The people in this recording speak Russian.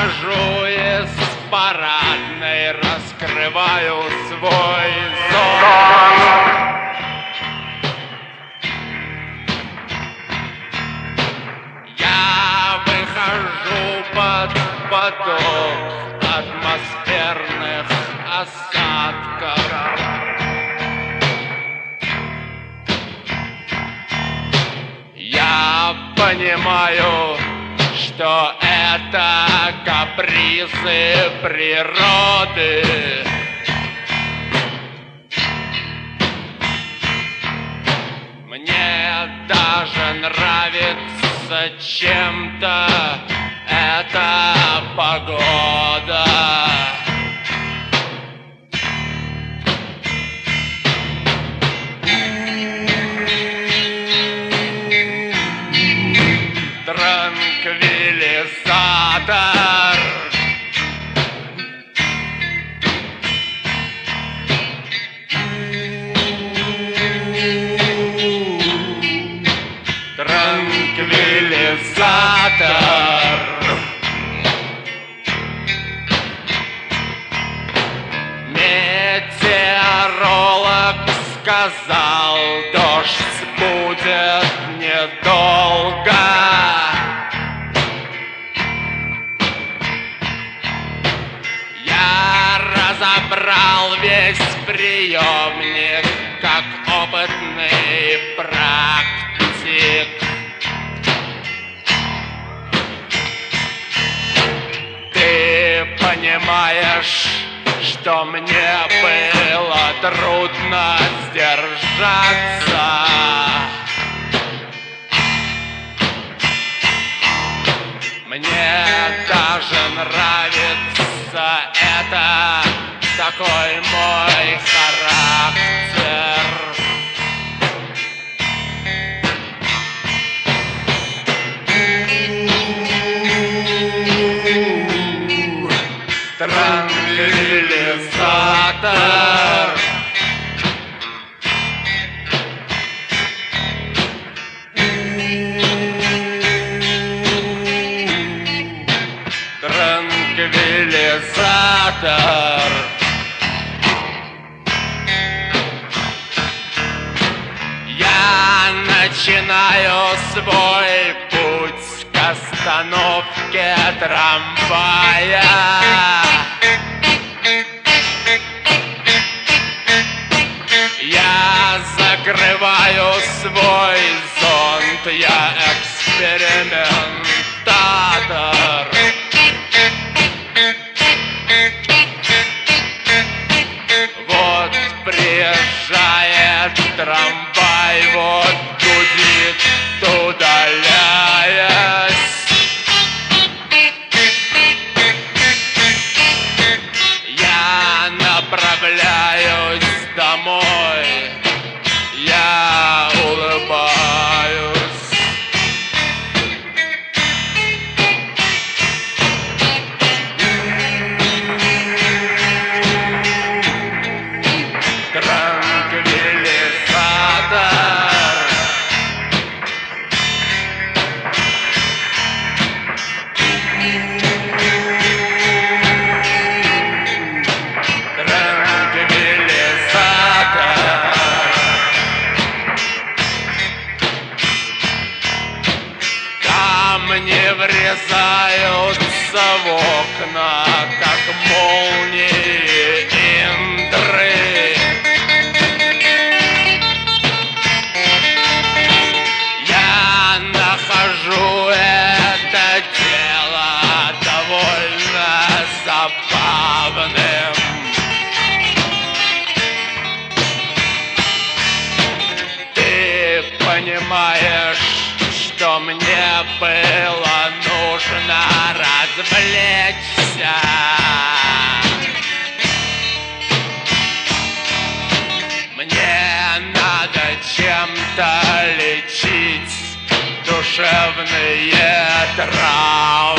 выхожу из парадной, раскрываю свой зон. Я выхожу под поток атмосферных осадков. Я понимаю, что это капризы природы. Мне даже нравится чем-то эта погода. Транквилизатор. Транквилизатор. Метеоролог сказал, дождь будет недолго. Я разобрал весь приемник, как опытный практик. Ты понимаешь, что мне было трудно сдержаться. Мне даже нравится это, такой мой характер. Транквилизатор. Транквилизатор. Я начинаю свой путь к остановке трамвая. Я закрываю свой зонт, я экспериментатор. Вот приезжает трамвай, вот гудит, удаляясь. Я направляюсь домой, я улыбаюсь. Транквилизатор. Камни врезаются в окна, как молнии Индры. Я нахожу это дело довольно забавным. Ты понимаешь, что мне было нужно развлечься. Мне надо чем-то лечить душевные травмы.